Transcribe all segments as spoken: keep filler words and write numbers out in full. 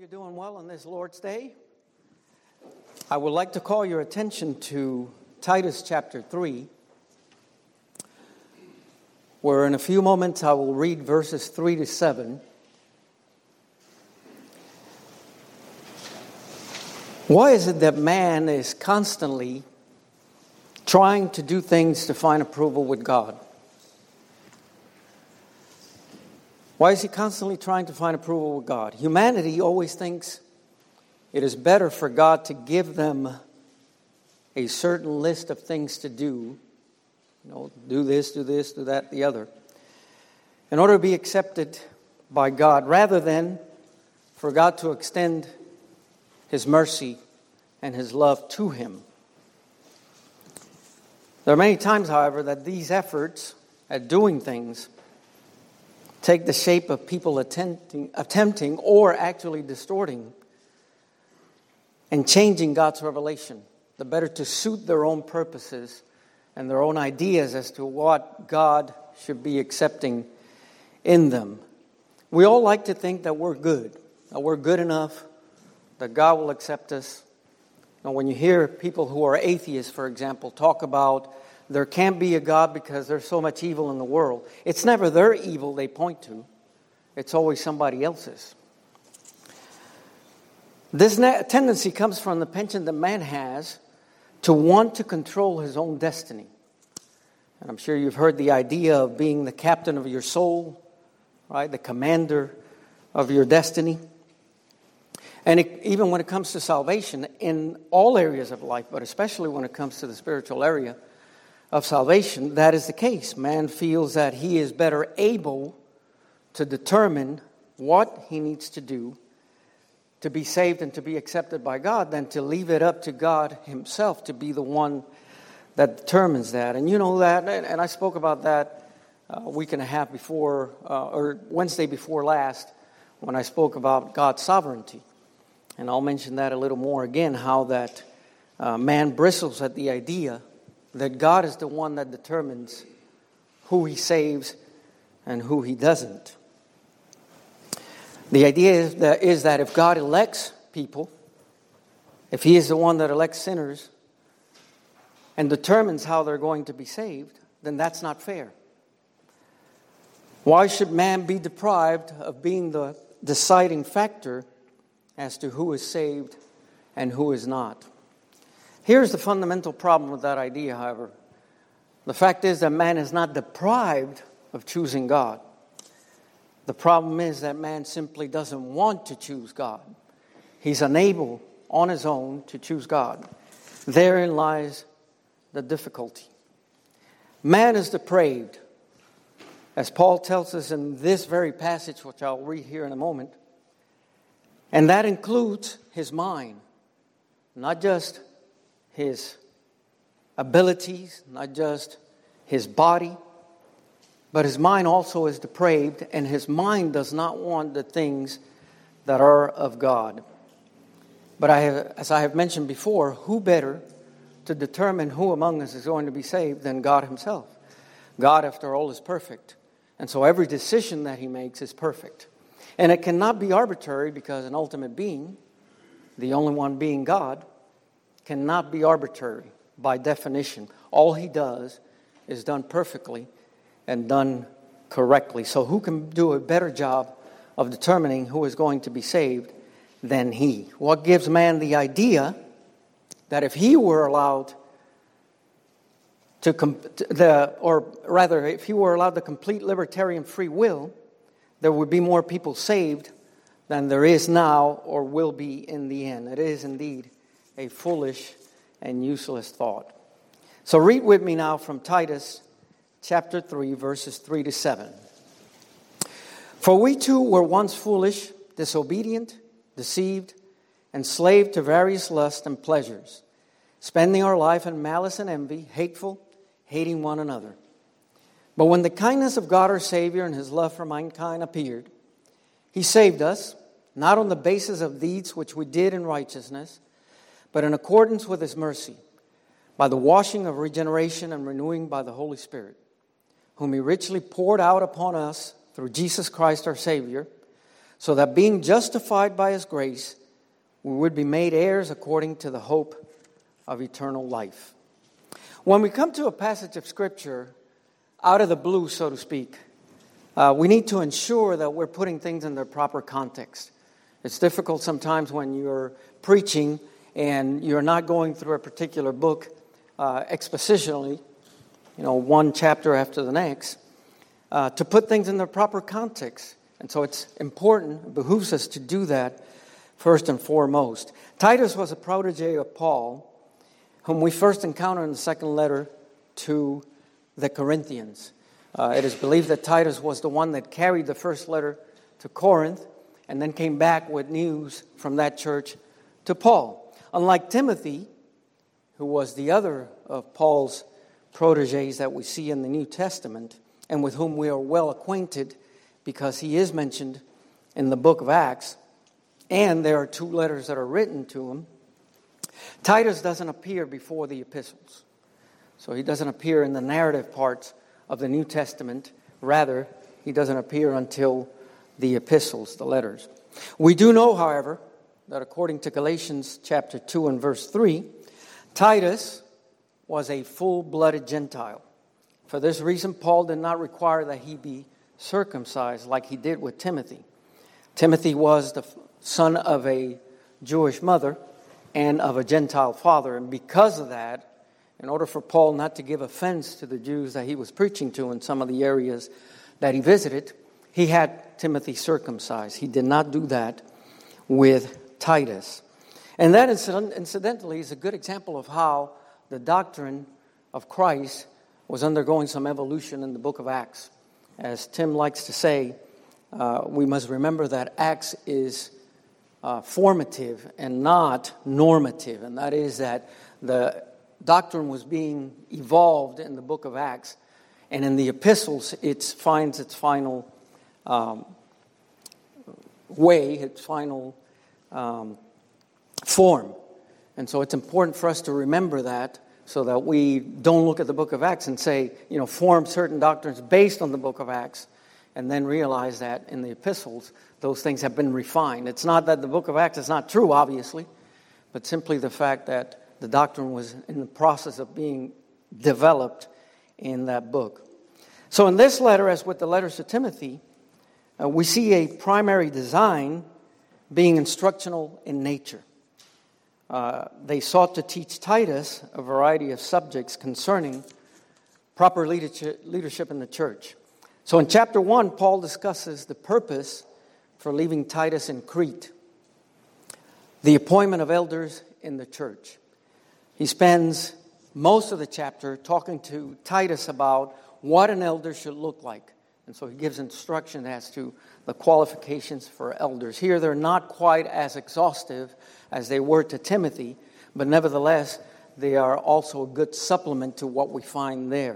You're doing well on this Lord's Day. I would like to call your attention to Titus chapter three, where in a few moments I will read verses three to seven. Why is it that man is constantly trying to do things to find approval with God? Why is he constantly trying to find approval with God? Humanity always thinks it is better for God to give them a certain list of things to do. You know, do this, do this, do that, the other, in order to be accepted by God, rather than for God to extend His mercy and His love to him. There are many times, however, that these efforts at doing things take the shape of people attempting, attempting or actually distorting and changing God's revelation, the better to suit their own purposes and their own ideas as to what God should be accepting in them. We all like to think that we're good, that we're good enough, that God will accept us. Now, when you hear people who are atheists, for example, talk about there can't be a God because there's so much evil in the world, it's never their evil they point to. It's always somebody else's. This tendency comes from the penchant that man has to want to control his own destiny. And I'm sure you've heard the idea of being the captain of your soul, right? The commander of your destiny. And it, even when it comes to salvation, in all areas of life, but especially when it comes to the spiritual area of salvation, that is the case. Man feels that he is better able to determine what he needs to do to be saved and to be accepted by God than to leave it up to God Himself to be the one that determines that. And you know that, and I spoke about that a week and a half before, uh, or Wednesday before last, when I spoke about God's sovereignty. And I'll mention that a little more again, how that uh, man bristles at the idea that God is the one that determines who He saves and who He doesn't. The idea is that, is that if God elects people, if He is the one that elects sinners and determines how they're going to be saved, then that's not fair. Why should man be deprived of being the deciding factor as to who is saved and who is not? Here's the fundamental problem with that idea, however. The fact is that man is not deprived of choosing God. The problem is that man simply doesn't want to choose God. He's unable on his own to choose God. Therein lies the difficulty. Man is depraved, as Paul tells us in this very passage, which I'll read here in a moment. And that includes his mind, not just his abilities, not just his body, but his mind also is depraved, and his mind does not want the things that are of God. But I have, as I have mentioned before, who better to determine who among us is going to be saved than God Himself? God, after all, is perfect, and so every decision that He makes is perfect. And it cannot be arbitrary, because an ultimate being, the only one being God, cannot be arbitrary by definition. All He does is done perfectly and done correctly. So who can do a better job of determining who is going to be saved than He? What gives man the idea that if he were allowed to, comp- the, or rather, if he were allowed the complete libertarian free will, there would be more people saved than there is now or will be in the end. It is indeed a foolish and useless thought. So read with me now from Titus chapter three, verses three to seven. For we too were once foolish, disobedient, deceived, enslaved to various lusts and pleasures, spending our life in malice and envy, hateful, hating one another. But when the kindness of God our Savior and His love for mankind appeared, He saved us, not on the basis of deeds which we did in righteousness, but in accordance with His mercy, by the washing of regeneration and renewing by the Holy Spirit, whom He richly poured out upon us through Jesus Christ our Savior, so that being justified by His grace, we would be made heirs according to the hope of eternal life. When we come to a passage of Scripture, out of the blue, so to speak, uh, we need to ensure that we're putting things in their proper context. It's difficult sometimes when you're preaching and you're not going through a particular book uh, expositionally, you know, one chapter after the next, uh, to put things in their proper context. And so it's important, it behooves us to do that first and foremost. Titus was a protege of Paul, whom we first encounter in the second letter to the Corinthians. Uh, it is believed that Titus was the one that carried the first letter to Corinth and then came back with news from that church to Paul. Unlike Timothy, who was the other of Paul's proteges that we see in the New Testament and with whom we are well acquainted because he is mentioned in the book of Acts, and there are two letters that are written to him, Titus doesn't appear before the epistles. So he doesn't appear in the narrative parts of the New Testament. Rather, he doesn't appear until the epistles, the letters. We do know, however, that according to Galatians chapter two and verse three, Titus was a full-blooded Gentile. For this reason, Paul did not require that he be circumcised like he did with Timothy. Timothy was the son of a Jewish mother and of a Gentile father. And because of that, in order for Paul not to give offense to the Jews that he was preaching to in some of the areas that he visited, he had Timothy circumcised. He did not do that with Titus. And that, incidentally, is a good example of how the doctrine of Christ was undergoing some evolution in the book of Acts. As Tim likes to say, uh, we must remember that Acts is uh, formative and not normative. And that is that the doctrine was being evolved in the book of Acts. And in the epistles, it finds its final um, way, its final um, form. And so it's important for us to remember that so that we don't look at the book of Acts and say, you know, form certain doctrines based on the book of Acts and then realize that in the epistles, those things have been refined. It's not that the book of Acts is not true, obviously, but simply the fact that the doctrine was in the process of being developed in that book. So in this letter, as with the letters to Timothy, uh, we see a primary design being instructional in nature. Uh, they sought to teach Titus a variety of subjects concerning proper leadership, leadership in the church. So in chapter one, Paul discusses the purpose for leaving Titus in Crete, the appointment of elders in the church. He spends most of the chapter talking to Titus about what an elder should look like. And so he gives instruction as to the qualifications for elders. Here they're not quite as exhaustive as they were to Timothy, but nevertheless, they are also a good supplement to what we find there.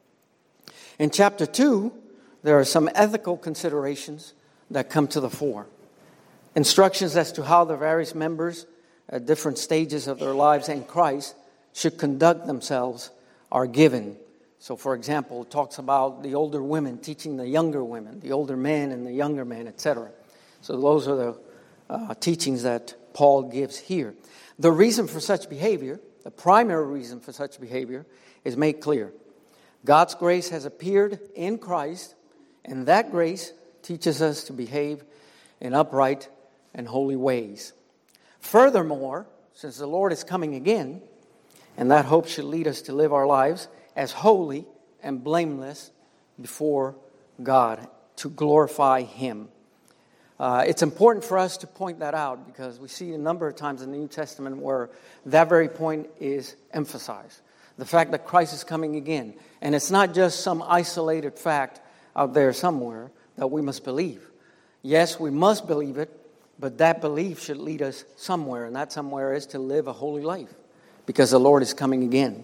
In chapter two, there are some ethical considerations that come to the fore. Instructions as to how the various members at different stages of their lives in Christ should conduct themselves are given. So, for example, it talks about the older women teaching the younger women, the older men and the younger men, et cetera. So those are the uh, teachings that Paul gives here. The reason for such behavior, the primary reason for such behavior, is made clear. God's grace has appeared in Christ, and that grace teaches us to behave in upright and holy ways. Furthermore, since the Lord is coming again, and that hope should lead us to live our lives as holy and blameless before God, to glorify Him. Uh, it's important for us to point that out because we see a number of times in the New Testament where that very point is emphasized. The fact that Christ is coming again. And it's not just some isolated fact out there somewhere that we must believe. Yes, we must believe it, but that belief should lead us somewhere, and that somewhere is to live a holy life because the Lord is coming again.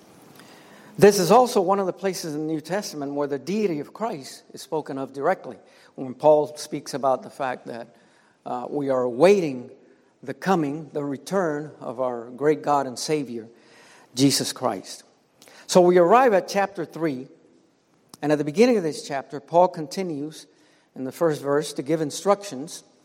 This is also one of the places in the New Testament where the deity of Christ is spoken of directly. When Paul speaks about the fact that uh, we are awaiting the coming, the return of our great God and Savior, Jesus Christ. So we arrive at chapter three, and at the beginning of this chapter, Paul continues in the first verse to give instructions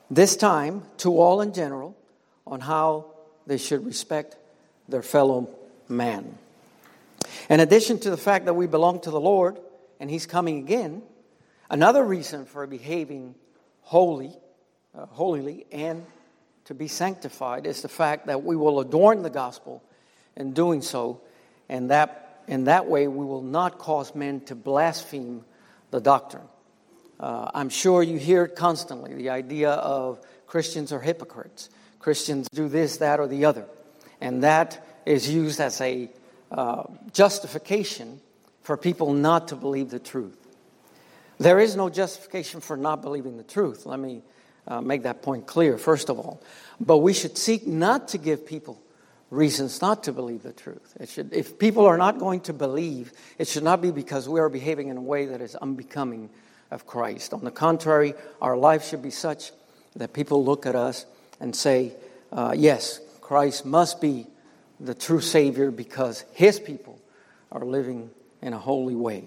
this time to all in general on how they should respect their fellow man. In addition to the fact that we belong to the Lord and He's coming again, another reason for behaving holy, uh, holily and to be sanctified is the fact that we will adorn the gospel in doing so, and that in that way we will not cause men to blaspheme the doctrine. Uh, I'm sure you hear it constantly, the idea of Christians are hypocrites. Christians do this, that, or the other. And that is used as a uh, justification for people not to believe the truth. There is no justification for not believing the truth. Let me uh, make that point clear, first of all. But we should seek not to give people reasons not to believe the truth. It should, if people are not going to believe, it should not be because we are behaving in a way that is unbecoming of Christ. On the contrary, our life should be such that people look at us and say, uh, yes, Christ must be the true Savior because His people are living in a holy way.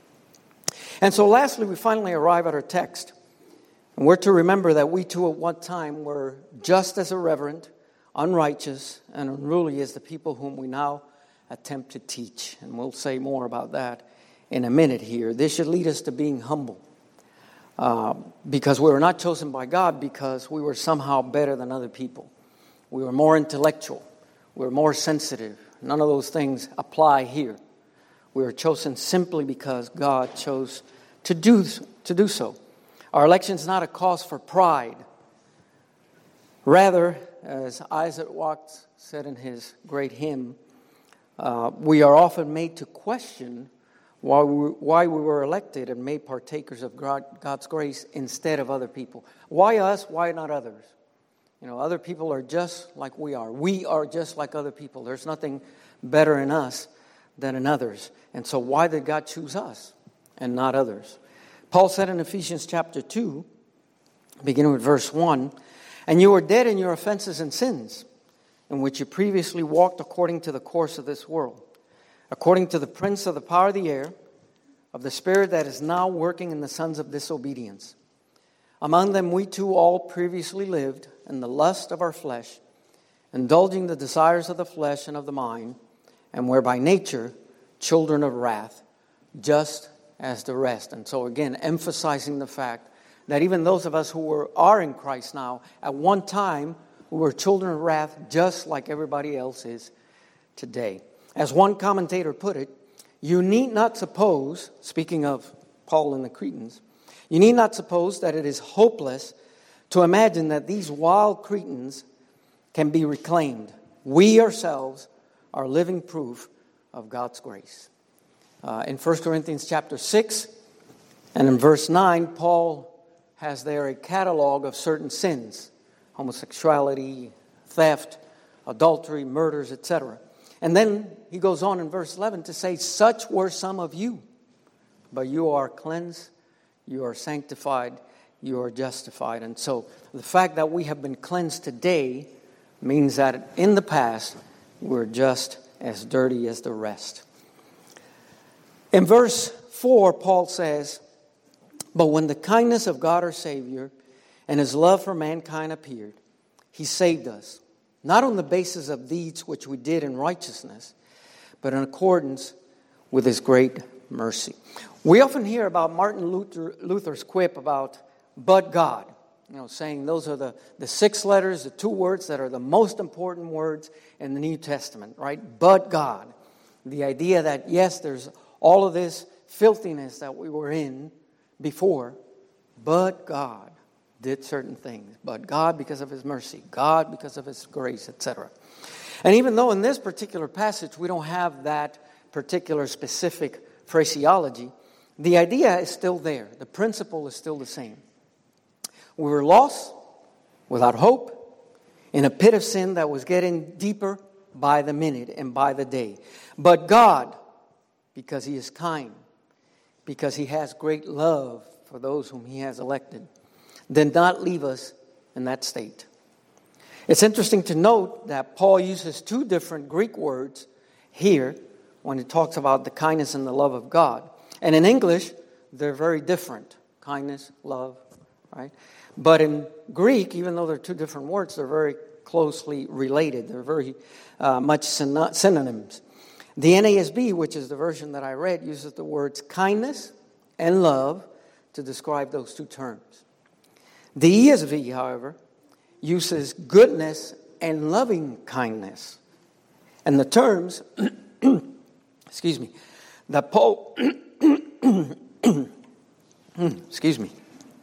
And so lastly, we finally arrive at our text. And we're to remember that we too at one time were just as irreverent, unrighteous, and unruly as the people whom we now attempt to teach. And we'll say more about that in a minute here. This should lead us to being humble. Uh, because we were not chosen by God because we were somehow better than other people. We were more intellectual. We were more sensitive. None of those things apply here. We were chosen simply because God chose to do, to do so. Our election is not a cause for pride. Rather, as Isaac Watts said in his great hymn, uh, we are often made to question why we, why we were elected and made partakers of God, God's grace instead of other people. Why us? Why not others? You know, other people are just like we are. We are just like other people. There's nothing better in us than in others. And so why did God choose us and not others? Paul said in Ephesians chapter two, beginning with verse one, "And you were dead in your offenses and sins, in which you previously walked according to the course of this world, according to the prince of the power of the air, of the spirit that is now working in the sons of disobedience. Among them we too all previously lived in the lust of our flesh, indulging the desires of the flesh and of the mind, and were by nature children of wrath, just as the rest." And so again, emphasizing the fact that even those of us who were, are in Christ now, at one time we were children of wrath just like everybody else is today. As one commentator put it, you need not suppose, speaking of Paul and the Cretans, you need not suppose that it is hopeless to imagine that these wild Cretans can be reclaimed. We ourselves are living proof of God's grace. Uh, in First Corinthians chapter six and in verse nine, Paul has there a catalog of certain sins: homosexuality, theft, adultery, murders, et cetera. And then he goes on in verse eleven to say, "Such were some of you, but you are cleansed, you are sanctified, you are justified." And so the fact that we have been cleansed today means that in the past we're just as dirty as the rest. In verse four, Paul says, "But when the kindness of God our Savior and His love for mankind appeared, He saved us, not on the basis of deeds which we did in righteousness, but in accordance with His great mercy." We often hear about Martin Luther, Luther's quip about "but God," you know, saying those are the, the six letters, the two words that are the most important words in the New Testament, right? But God. The idea that, yes, there's all of this filthiness that we were in before, but God did certain things. But God because of His mercy, God because of His grace, et cetera. And even though in this particular passage we don't have that particular specific phraseology, the idea is still there. The principle is still the same. We were lost, without hope, in a pit of sin that was getting deeper by the minute and by the day. But God, because He is kind, because He has great love for those whom He has elected, did not leave us in that state. It's interesting to note that Paul uses two different Greek words here when he talks about the kindness and the love of God. And in English, they're very different. Kindness, love, right? But in Greek, even though they're two different words, they're very closely related. They're very uh, much syn- synonyms. The N A S B, which is the version that I read, uses the words kindness and love to describe those two terms. The E S V, however, uses goodness and loving kindness. And the terms, excuse me, that Paul, excuse me,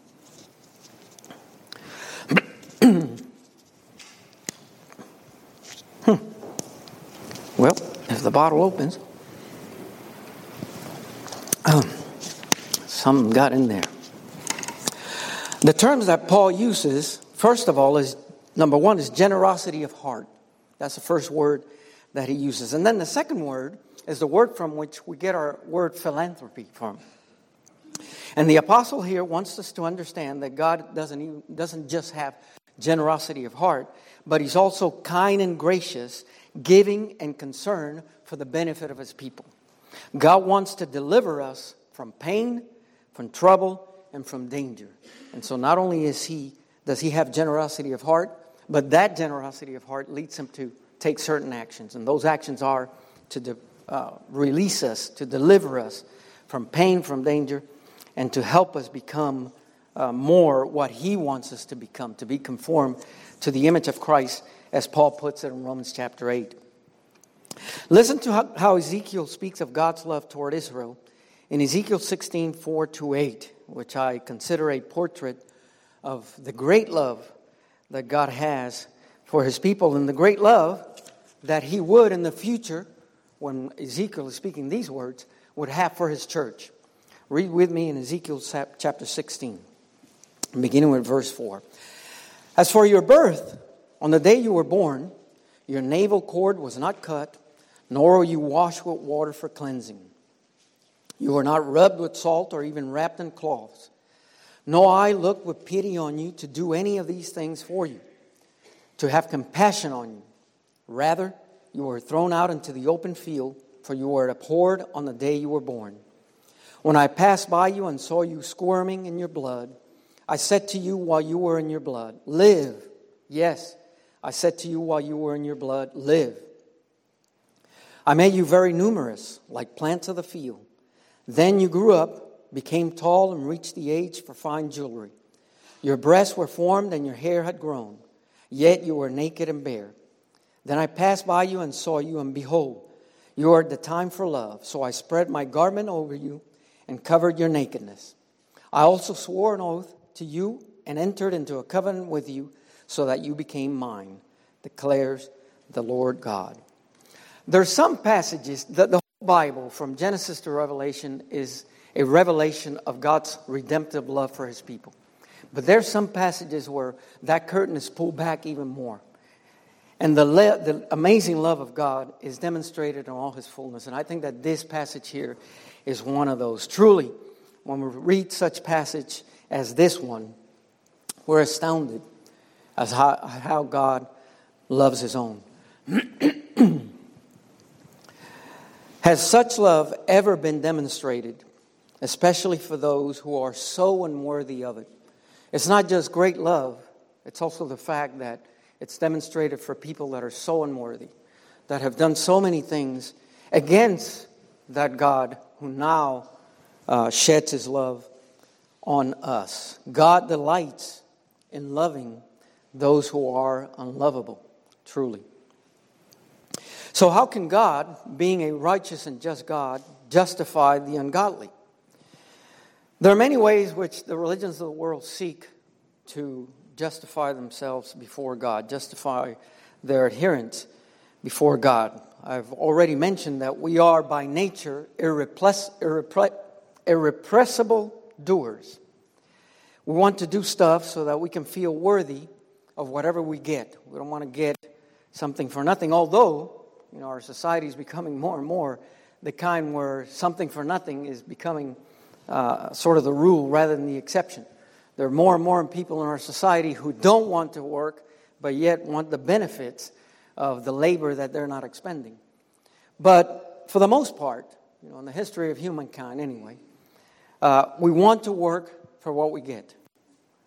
well, if the bottle opens, um, something got in there. The terms that Paul uses, first of all, is number one is generosity of heart. That's the first word that he uses. And then the second word is the word from which we get our word philanthropy from. And the apostle here wants us to understand that God doesn't even, doesn't just have generosity of heart, but he's also kind and gracious, giving and concerned for the benefit of his people. God wants to deliver us from pain, from trouble, and from danger. And so not only is he does he have generosity of heart, but that generosity of heart leads him to take certain actions. And those actions are to de, uh, release us, to deliver us from pain, from danger, and to help us become uh, more what he wants us to become, to be conformed to the image of Christ, as Paul puts it in Romans chapter eight. Listen to how, how Ezekiel speaks of God's love toward Israel in Ezekiel sixteen, four to eight, which I consider a portrait of the great love that God has for his people, and the great love that he would in the future, when Ezekiel is speaking these words, would have for his church. Read with me in Ezekiel chapter sixteen, beginning with verse four. As for your birth, on the day you were born, your navel cord was not cut, nor were you washed with water for cleansing. You were not rubbed with salt or even wrapped in cloths. No eye looked with pity on you to do any of these things for you, to have compassion on you. Rather, you were thrown out into the open field, for you were abhorred on the day you were born. When I passed by you and saw you squirming in your blood, I said to you while you were in your blood, live. Yes, I said to you while you were in your blood, live. I made you very numerous, like plants of the field. Then you grew up, became tall, and reached the age for fine jewelry. Your breasts were formed and your hair had grown, yet you were naked and bare. Then I passed by you and saw you, and behold, you are at the time for love. So I spread my garment over you and covered your nakedness. I also swore an oath to you and entered into a covenant with you so that you became mine, declares the Lord God. There are some passages that the whole Bible, from Genesis to Revelation, is a revelation of God's redemptive love for his people. But there's some passages where that curtain is pulled back even more. And the, le- the amazing love of God is demonstrated in all his fullness. And I think that this passage here is one of those. Truly, when we read such passage as this one, we're astounded as how, how God loves his own. Has such love ever been demonstrated, especially for those who are so unworthy of it? It's not just great love, it's also the fact that it's demonstrated for people that are so unworthy, that have done so many things against that God who now uh, sheds his love on us. God delights in loving those who are unlovable, truly. So how can God, being a righteous and just God, justify the ungodly? There are many ways which the religions of the world seek to justify themselves before God, justify their adherence before God. I've already mentioned that we are by nature irrepress- irrepre- irrepressible doers. We want to do stuff so that we can feel worthy of whatever we get. We don't want to get something for nothing, although you know, our society is becoming more and more the kind where something for nothing is becoming uh, sort of the rule rather than the exception. There are more and more people in our society who don't want to work, but yet want the benefits of the labor that they're not expending. But for the most part, you know, in the history of humankind anyway, uh, we want to work for what we get.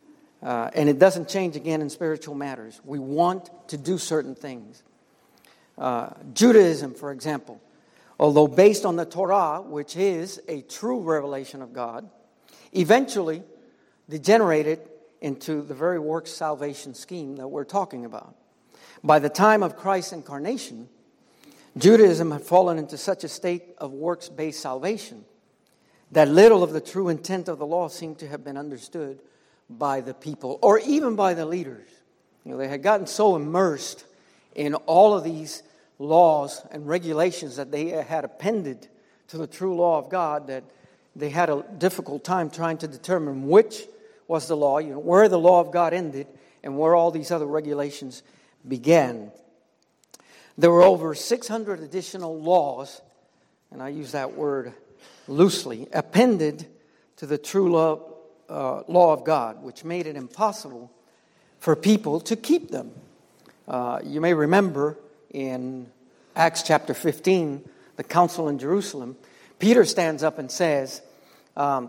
Uh, and it doesn't change again in spiritual matters. We want to do certain things. Uh, Judaism, for example, although based on the Torah, which is a true revelation of God, eventually degenerated into the very works salvation scheme that we're talking about. By the time of Christ's incarnation, Judaism had fallen into such a state of works-based salvation that little of the true intent of the law seemed to have been understood by the people, or even by the leaders. You know, they had gotten so immersed in all of these laws and regulations that they had appended to the true law of God that they had a difficult time trying to determine which was the law, you know, where the law of God ended and where all these other regulations began. There were over six hundred additional laws, and I use that word loosely, appended to the true law Uh, law of God, which made it impossible for people to keep them. Uh, you may remember in Acts chapter fifteen, the council in Jerusalem, Peter stands up and says, um,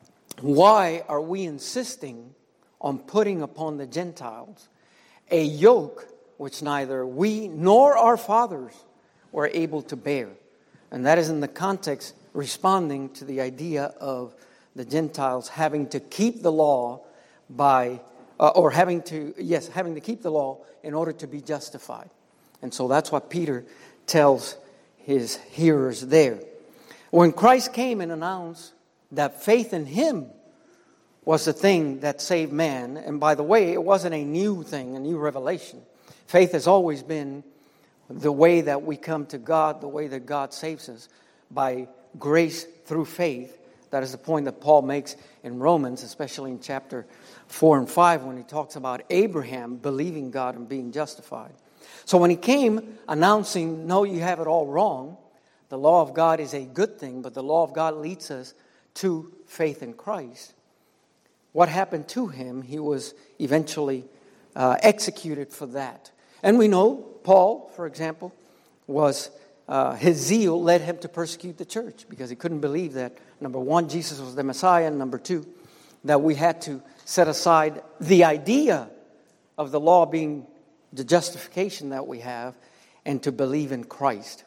why are we insisting on putting upon the Gentiles a yoke which neither we nor our fathers were able to bear? And that is in the context responding to the idea of the Gentiles having to keep the law by, uh, or having to, yes, having to keep the law in order to be justified. And so that's what Peter tells his hearers there. When Christ came and announced that faith in Him was the thing that saved man, and by the way, it wasn't a new thing, a new revelation. Faith has always been the way that we come to God, the way that God saves us, by grace through faith. That is the point that Paul makes in Romans, especially in chapter four and five, when he talks about Abraham believing God and being justified. So when he came announcing, no, you have it all wrong, the law of God is a good thing, but the law of God leads us to faith in Christ. What happened to him? He was eventually uh, executed for that. And we know Paul, for example, was Uh, his zeal led him to persecute the church because he couldn't believe that, number one, Jesus was the Messiah, and number two, that we had to set aside the idea of the law being the justification that we have and to believe in Christ.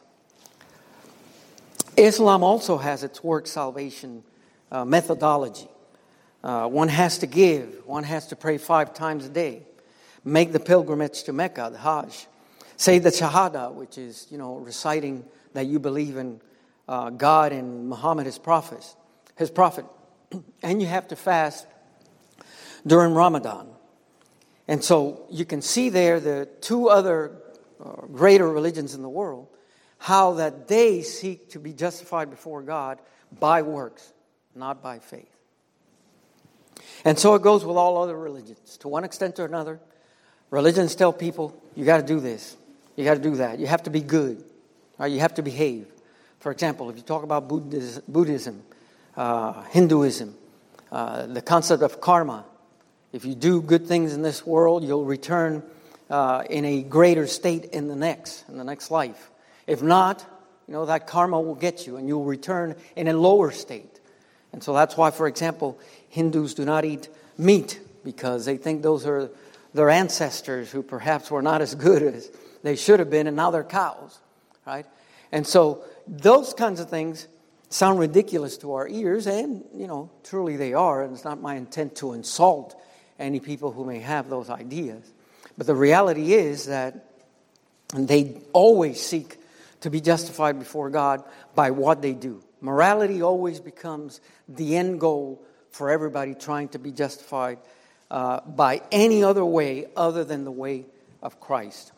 Islam also has its work salvation uh, methodology. Uh, one has to give, one has to pray five times a day, make the pilgrimage to Mecca, the Hajj, say the Shahada, which is, you know, reciting that you believe in uh, God and Muhammad, his prophet, his prophet. And you have to fast during Ramadan. And so you can see there the two other uh, greater religions in the world, how that they seek to be justified before God by works, not by faith. And so it goes with all other religions. To one extent or another, religions tell people, you got to do this. You got to do that. You have to be good. Or you have to behave. For example, if you talk about Buddhism, Buddhism uh, Hinduism, uh, the concept of karma. If you do good things in this world, you'll return uh, in a greater state in the next, in the next life. If not, you know, that karma will get you and you'll return in a lower state. And so that's why, for example, Hindus do not eat meat because they think those are their ancestors who perhaps were not as good as they should have been, and now they're cows, right? And so those kinds of things sound ridiculous to our ears, and, you know, truly they are, and it's not my intent to insult any people who may have those ideas. But the reality is that they always seek to be justified before God by what they do. Morality always becomes the end goal for everybody trying to be justified uh, by any other way other than the way of Christ.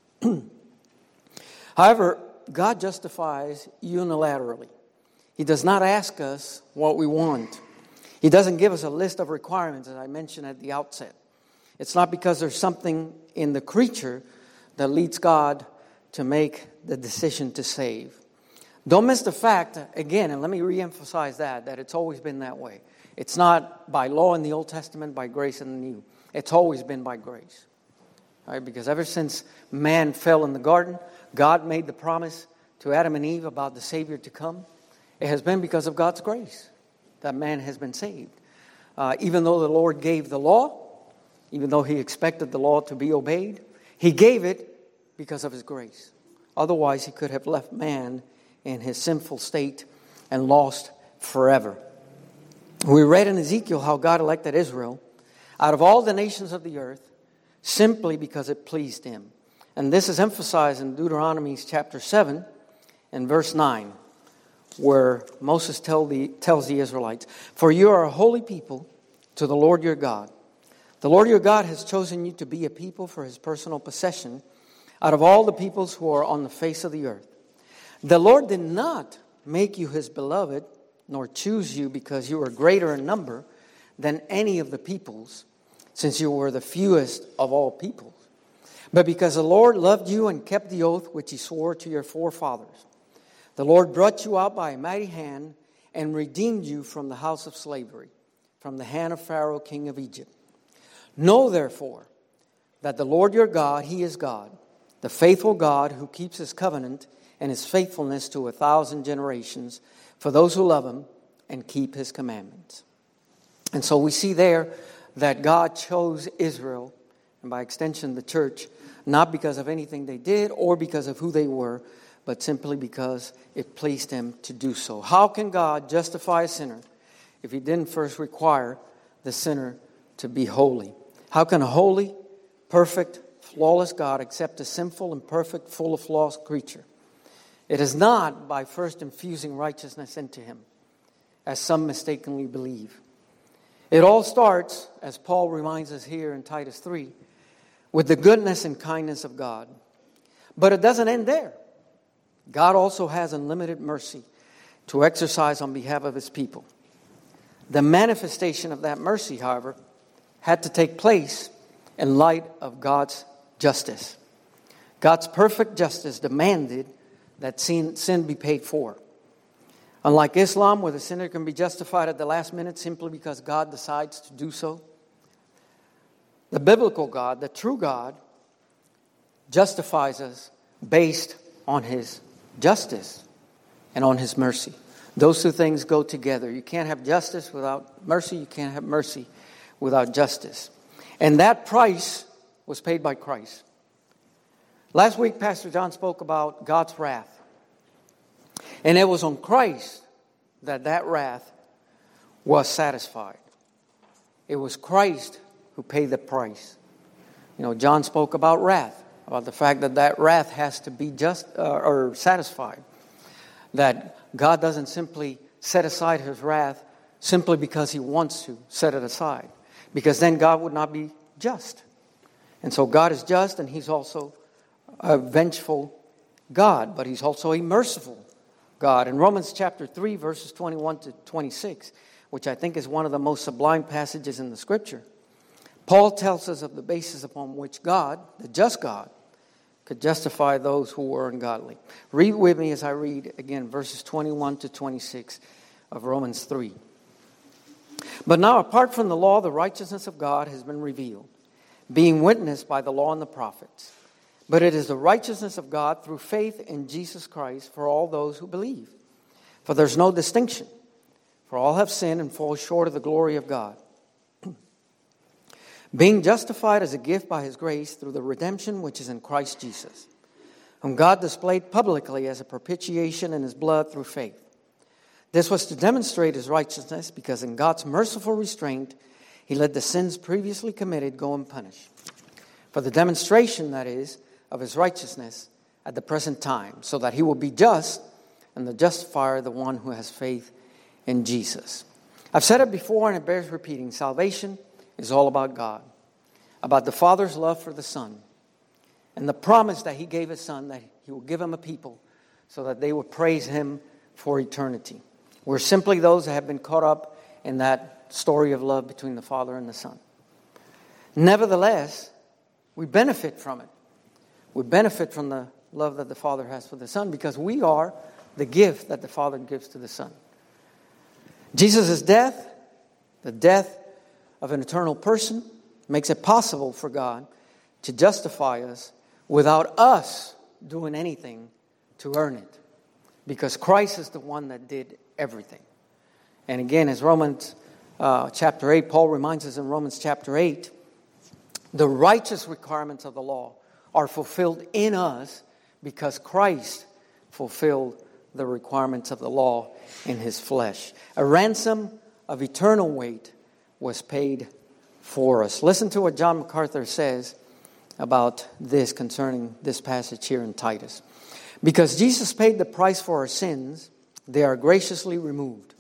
However, God justifies unilaterally. He does not ask us what we want. He doesn't give us a list of requirements, as I mentioned at the outset. It's not because there's something in the creature that leads God to make the decision to save. Don't miss the fact, again, and let me reemphasize that, that it's always been that way. It's not by law in the Old Testament, by grace in the New. It's always been by grace. Right? Because ever since man fell in the garden, God made the promise to Adam and Eve about the Savior to come. It has been because of God's grace that man has been saved. Uh, even though the Lord gave the law, even though he expected the law to be obeyed. He gave it because of his grace. Otherwise, he could have left man in his sinful state and lost forever. We read in Ezekiel how God elected Israel out of all the nations of the earth simply because it pleased him. And this is emphasized in Deuteronomy chapter seven and verse nine, where Moses tell the, tells the Israelites, "For you are a holy people to the Lord your God. The Lord your God has chosen you to be a people for his personal possession out of all the peoples who are on the face of the earth. The Lord did not make you his beloved, nor choose you because you were greater in number than any of the peoples, since you were the fewest of all peoples, but because the Lord loved you and kept the oath which he swore to your forefathers. The Lord brought you out by a mighty hand and redeemed you from the house of slavery, from the hand of Pharaoh, king of Egypt. Know therefore that the Lord your God, he is God, the faithful God who keeps his covenant and his faithfulness to a thousand generations for those who love him and keep his commandments." And so we see there that God chose Israel, and by extension the church, not because of anything they did or because of who they were, but simply because it pleased him to do so. How can God justify a sinner if he didn't first require the sinner to be holy? How can a holy, perfect, flawless God accept a sinful, imperfect, full of flaws creature? It is not by first infusing righteousness into him, as some mistakenly believe. It all starts, as Paul reminds us here in Titus three, with the goodness and kindness of God. But it doesn't end there. God also has unlimited mercy to exercise on behalf of his people. The manifestation of that mercy, however, had to take place in light of God's justice. God's perfect justice demanded that sin, sin be paid for. Unlike Islam, where the sinner can be justified at the last minute simply because God decides to do so, the biblical God, the true God, justifies us based on his justice and on his mercy. Those two things go together. You can't have justice without mercy. You can't have mercy without justice. And that price was paid by Christ. Last week, Pastor John spoke about God's wrath. And it was on Christ that that wrath was satisfied. It was Christ who paid the price. You know, John spoke about wrath, about the fact that that wrath has to be just uh, or satisfied. That God doesn't simply set aside his wrath simply because he wants to set it aside. Because then God would not be just. And so God is just, and he's also a vengeful God, but he's also a merciful God. In Romans chapter three, verses twenty-one to twenty-six, which I think is one of the most sublime passages in the Scripture, Paul tells us of the basis upon which God, the just God, could justify those who were ungodly. Read with me as I read again verses twenty-one to twenty-six of Romans three. "But now, apart from the law, the righteousness of God has been revealed, being witnessed by the law and the prophets. But it is the righteousness of God through faith in Jesus Christ for all those who believe. For there's no distinction, for all have sinned and fall short of the glory of God, being justified as a gift by his grace through the redemption which is in Christ Jesus, whom God displayed publicly as a propitiation in his blood through faith. This was to demonstrate his righteousness, because in God's merciful restraint he let the sins previously committed go unpunished. For the demonstration, that is, of his righteousness at the present time, so that he will be just and the justifier, the one who has faith in Jesus." I've said it before and it bears repeating. Salvation is all about God, about the Father's love for the Son, and the promise that he gave his Son that he will give him a people so that they will praise him for eternity. We're simply those that have been caught up in that story of love between the Father and the Son. Nevertheless, we benefit from it. We benefit from the love that the Father has for the Son because we are the gift that the Father gives to the Son. Jesus' death, the death of an eternal person, makes it possible for God to justify us without us doing anything to earn it. Because Christ is the one that did everything. And again, as Romans uh, chapter eight, Paul reminds us in Romans chapter eight, The righteous requirements of the law are fulfilled in us because Christ fulfilled the requirements of the law in his flesh. A ransom of eternal weight was paid for us. Listen to what John MacArthur says about this concerning this passage here in Titus. Because Jesus paid the price for our sins, they are graciously removed.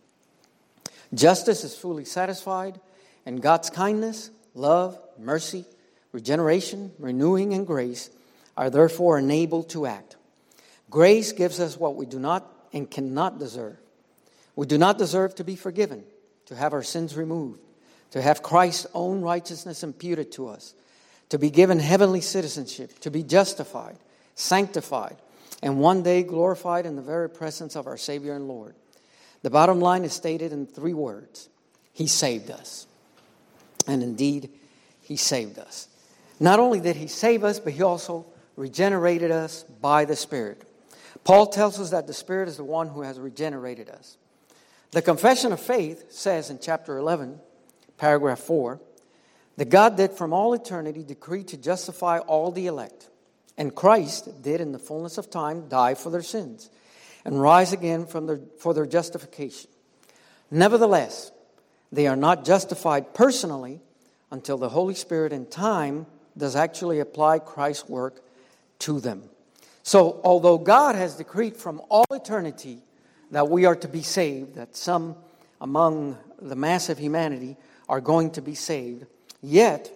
Justice is fully satisfied, and God's kindness, love, mercy, regeneration, renewing, and grace are therefore enabled to act. Grace gives us what we do not and cannot deserve. We do not deserve to be forgiven, to have our sins removed, to have Christ's own righteousness imputed to us, to be given heavenly citizenship, to be justified, sanctified, and one day glorified in the very presence of our Savior and Lord. The bottom line is stated in three words. He saved us. And indeed, He saved us. Not only did He save us, but He also regenerated us by the Spirit. Paul tells us that the Spirit is the one who has regenerated us. The Confession of Faith says in chapter eleven, paragraph four, that God did from all eternity decree to justify all the elect. And Christ did in the fullness of time die for their sins and rise again from their, for their justification. Nevertheless, they are not justified personally until the Holy Spirit in time does actually apply Christ's work to them. So, although God has decreed from all eternity that we are to be saved, that some among the mass of humanity are going to be saved, yet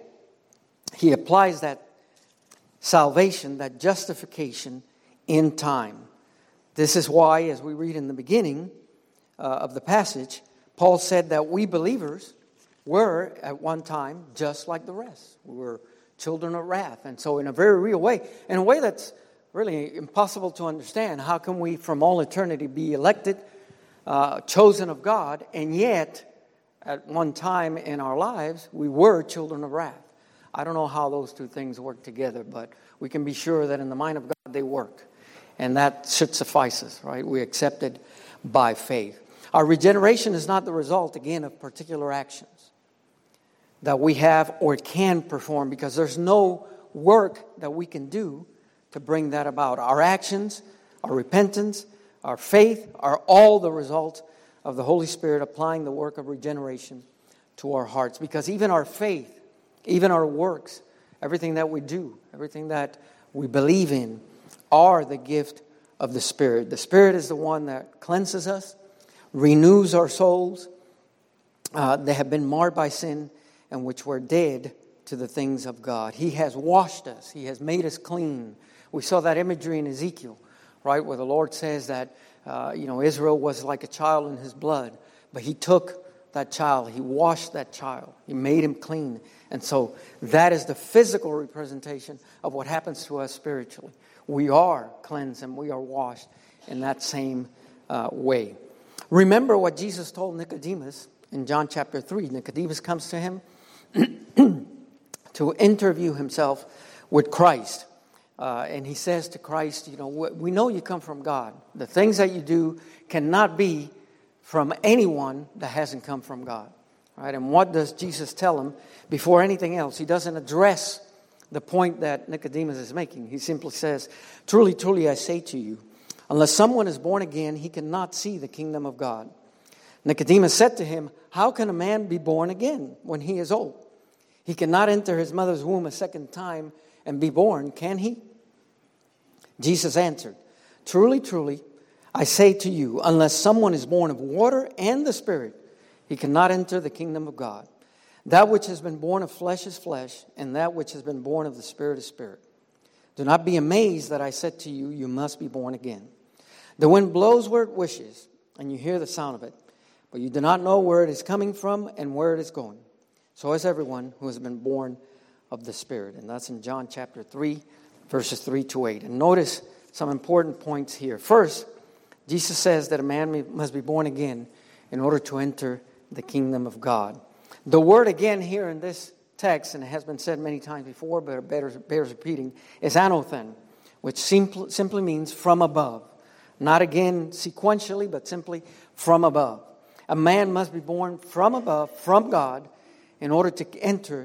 He applies that salvation, that justification, in time. This is why, as we read in the beginning uh, of the passage, Paul said that we believers were at one time just like the rest. We were children of wrath. And so in a very real way, in a way that's really impossible to understand, how can we from all eternity be elected, uh, chosen of God, and yet at one time in our lives we were children of wrath? I don't know how those two things work together, but we can be sure that in the mind of God they work. And that should suffice us, right? We accept it by faith. Our regeneration is not the result, again, of particular actions that we have or can perform, because there's no work that we can do to bring that about. Our actions, our repentance, our faith are all the result of the Holy Spirit applying the work of regeneration to our hearts. Because even our faith, even our works, everything that we do, everything that we believe in, are the gift of the Spirit. The Spirit is the one that cleanses us, renews our souls uh, that have been marred by sin and which were dead to the things of God. He has washed us. He has made us clean. We saw that imagery in Ezekiel, right, where the Lord says that uh, you know Israel was like a child in His blood, but He took that child, He washed that child, He made him clean. And so that is the physical representation of what happens to us spiritually. We are cleansed and we are washed in that same uh, way. Remember what Jesus told Nicodemus in John chapter three. Nicodemus comes to Him to interview himself with Christ. Uh, and he says to Christ, you know, we know you come from God. The things that you do cannot be from anyone that hasn't come from God. Right? And what does Jesus tell him before anything else? He doesn't address the point that Nicodemus is making. He simply says, truly, truly, I say to you, unless someone is born again, he cannot see the kingdom of God. Nicodemus said to him, how can a man be born again when he is old? He cannot enter his mother's womb a second time and be born, can he? Jesus answered, truly, truly, I say to you, unless someone is born of water and the Spirit, he cannot enter the kingdom of God. That which has been born of flesh is flesh, and that which has been born of the Spirit is spirit. Do not be amazed that I said to you, you must be born again. The wind blows where it wishes, and you hear the sound of it, but you do not know where it is coming from and where it is going. So is everyone who has been born of the Spirit. And that's in John chapter three, verses three to eight. And notice some important points here. First, Jesus says that a man must be born again in order to enter the kingdom of God. The word again here in this text, and it has been said many times before, but it bears, bears repeating, is anothen, which simply, simply means from above. Not again sequentially, but simply from above. A man must be born from above, from God, in order to enter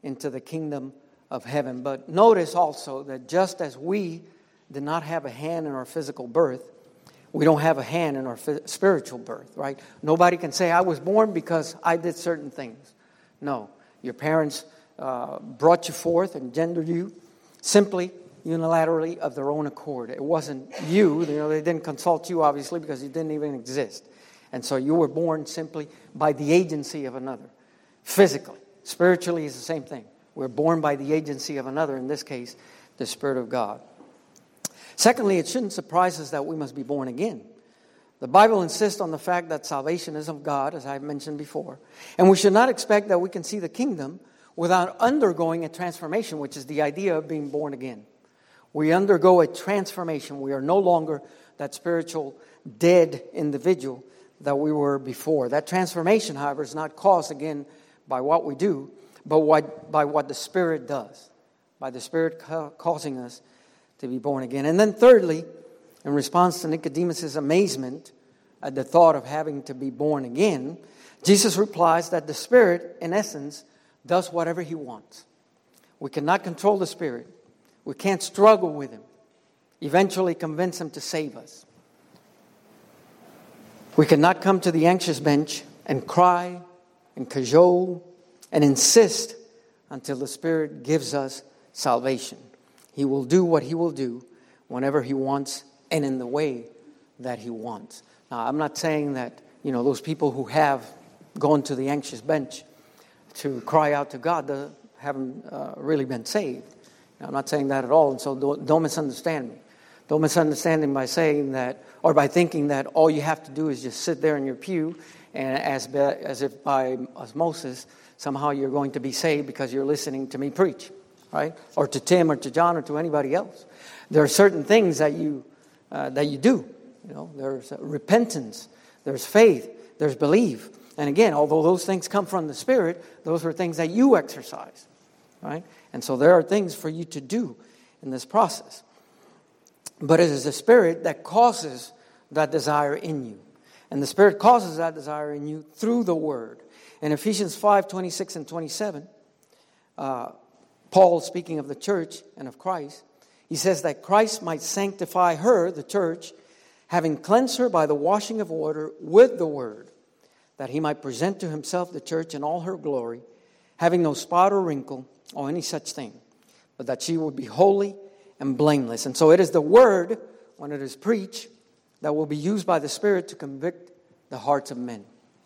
into the kingdom of heaven. But notice also that just as we did not have a hand in our physical birth, we don't have a hand in our spiritual birth, right? Nobody can say, I was born because I did certain things. No, your parents uh, brought you forth and gendered you simply, unilaterally, of their own accord. It wasn't you. You know, they didn't consult you, obviously, because you didn't even exist. And so you were born simply by the agency of another, physically. Spiritually is the same thing. We're born by the agency of another, in this case, the Spirit of God. Secondly, it shouldn't surprise us that we must be born again. The Bible insists on the fact that salvation is of God, as I've mentioned before. And we should not expect that we can see the kingdom without undergoing a transformation, which is the idea of being born again. We undergo a transformation. We are no longer that spiritual dead individual that we were before. That transformation, however, is not caused again by what we do, but what, by what the Spirit does, by the Spirit ca- causing us to be born again. And then thirdly, in response to Nicodemus' amazement at the thought of having to be born again, Jesus replies that the Spirit, in essence, does whatever He wants. We cannot control the Spirit. We can't struggle with Him, eventually convince Him to save us. We cannot come to the anxious bench and cry and cajole and insist until the Spirit gives us salvation. He will do what He will do whenever He wants and in the way that He wants. Now, I'm not saying that, you know, those people who have gone to the anxious bench to cry out to God uh, haven't uh, really been saved. Now, I'm not saying that at all, and so don't, don't misunderstand me. Don't misunderstand me by saying that, or by thinking that all you have to do is just sit there in your pew, and as, be, as if by osmosis, somehow you're going to be saved because you're listening to me preach, right? Or to Tim, or to John, or to anybody else. There are certain things that you uh, that you do. You know, there's repentance, there's faith, there's belief. And again, although those things come from the Spirit, those are things that you exercise, right? And so there are things for you to do in this process. But it is the Spirit that causes that desire in you. And the Spirit causes that desire in you through the Word. In Ephesians five, twenty-six and twenty-seven, uh, Paul, speaking of the church and of Christ, he says that Christ might sanctify her, the church, having cleansed her by the washing of water with the Word, that He might present to Himself the church in all her glory, having no spot or wrinkle or any such thing, but that she would be holy and blameless. And so it is the Word, when it is preached, that will be used by the Spirit to convict the hearts of men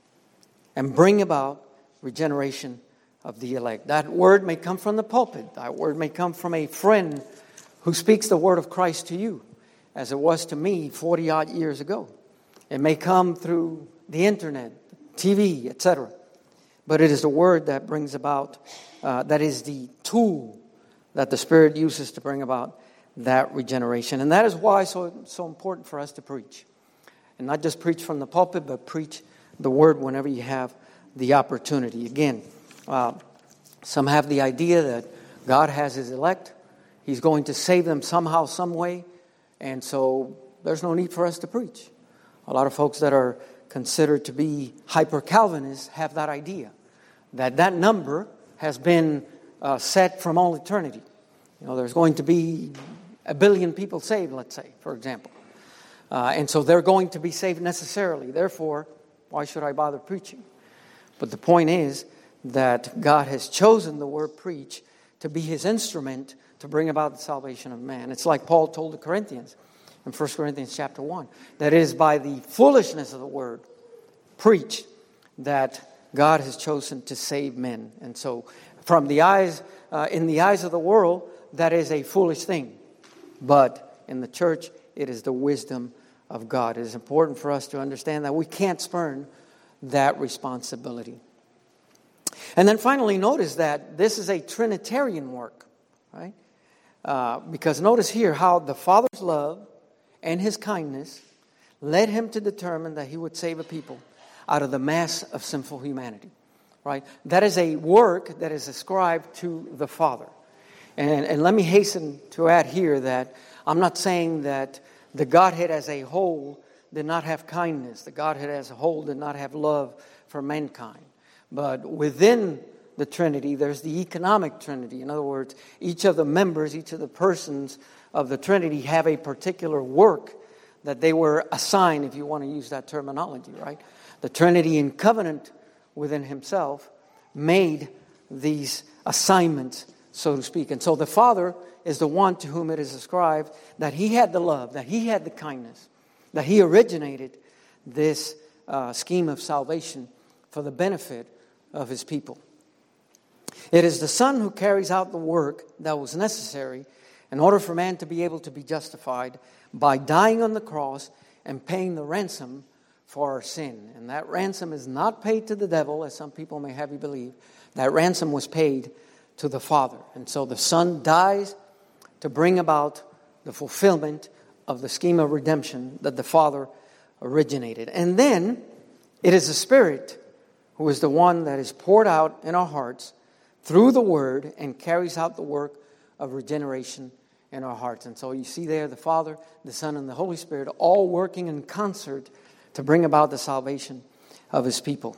and bring about regeneration of the elect. That word may come from the pulpit. That word may come from a friend who speaks the word of Christ to you, as it was to me forty-odd years ago. It may come through the internet, T V, et cetera. But it is the word that brings about, uh, that is the tool that the Spirit uses to bring about that regeneration. And that is why it's so, so important for us to preach. And not just preach from the pulpit, but preach the word whenever you have the opportunity. Again, uh, some have the idea that God has His elect. He's going to save them somehow, some way. And so there's no need for us to preach. A lot of folks that are considered to be hyper-Calvinists have that idea, that that number has been uh, set from all eternity. You know, there's going to be a billion people saved, let's say, for example. Uh, and so they're going to be saved necessarily. Therefore, why should I bother preaching? But the point is that God has chosen the word preach to be His instrument to bring about the salvation of man. It's like Paul told the Corinthians in First Corinthians chapter one, that it is by the foolishness of the word preached that God has chosen to save men. And so from the eyes, uh, in the eyes of the world, that is a foolish thing. But in the church, it is the wisdom of God. It is important for us to understand that we can't spurn that responsibility. And then finally, notice that this is a Trinitarian work, right? Uh, because notice here how the Father's love and His kindness led Him to determine that He would save a people out of the mass of sinful humanity, right? That is a work that is ascribed to the Father. And, and let me hasten to add here that I'm not saying that the Godhead as a whole did not have kindness. The Godhead as a whole did not have love for mankind. But within the Trinity, there's the economic Trinity. In other words, each of the members, each of the persons of the Trinity have a particular work that they were assigned, if you want to use that terminology, right? The Trinity in covenant within himself made these assignments, so to speak. And so the Father is the one to whom it is ascribed that he had the love, that he had the kindness, that he originated this uh, scheme of salvation for the benefit of his people. It is the Son who carries out the work that was necessary in order for man to be able to be justified by dying on the cross and paying the ransom for our sin. And that ransom is not paid to the devil, as some people may have you believe. That ransom was paid to the Father. And so the Son dies to bring about the fulfillment of the scheme of redemption that the Father originated. And then it is the Spirit who is the one that is poured out in our hearts through the Word and carries out the work of regeneration in our hearts. And so you see there the Father, the Son, and the Holy Spirit all working in concert to bring about the salvation of His people.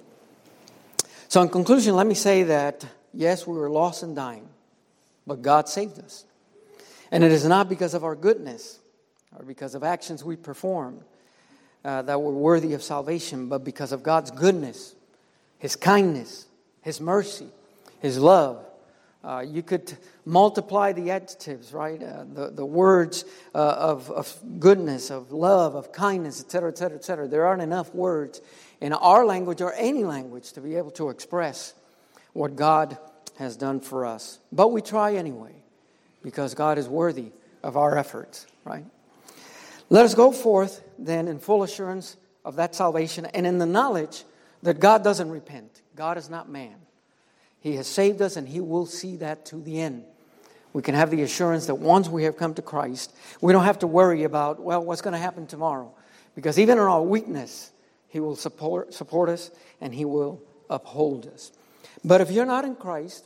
So in conclusion, let me say that, yes, we were lost and dying, but God saved us. And it is not because of our goodness or because of actions we performed uh, that were worthy of salvation, but because of God's goodness, His kindness, His mercy, His love. Uh, you could multiply the adjectives, right? Uh, the, the words uh, of, of goodness, of love, of kindness, et cetera, et cetera, et cetera. There aren't enough words in our language or any language to be able to express what God has done for us. But we try anyway, because God is worthy of our efforts, right? Let us go forth then in full assurance of that salvation and in the knowledge that God doesn't repent. God is not man. He has saved us and He will see that to the end. We can have the assurance that once we have come to Christ, we don't have to worry about, well, what's going to happen tomorrow? Because even in our weakness, He will support, support us and He will uphold us. But if you're not in Christ,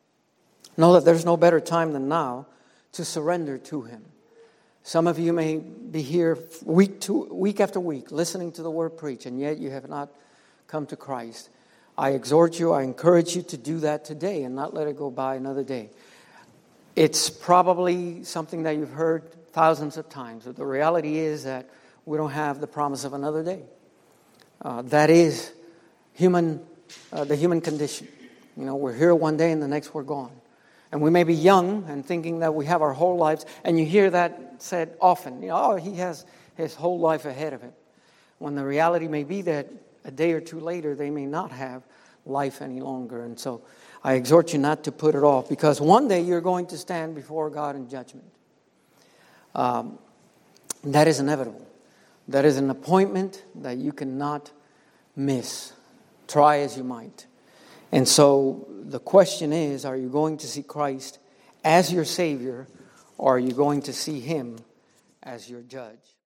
know that there's no better time than now to surrender to Him. Some of you may be here week to week after week listening to the Word preached, and yet you have not come to Christ. I exhort you, I encourage you to do that today and not let it go by another day. It's probably something that you've heard thousands of times, but the reality is that we don't have the promise of another day. Uh, that is human, uh, the human condition. You know, we're here one day and the next we're gone. And we may be young and thinking that we have our whole lives, and you hear that said often, you know, oh, he has his whole life ahead of him. When the reality may be that a day or two later, they may not have life any longer. And so I exhort you not to put it off, because one day you're going to stand before God in judgment. Um, that is inevitable. That is an appointment that you cannot miss, try as you might. And so the question is, are you going to see Christ as your Savior, or are you going to see Him as your judge?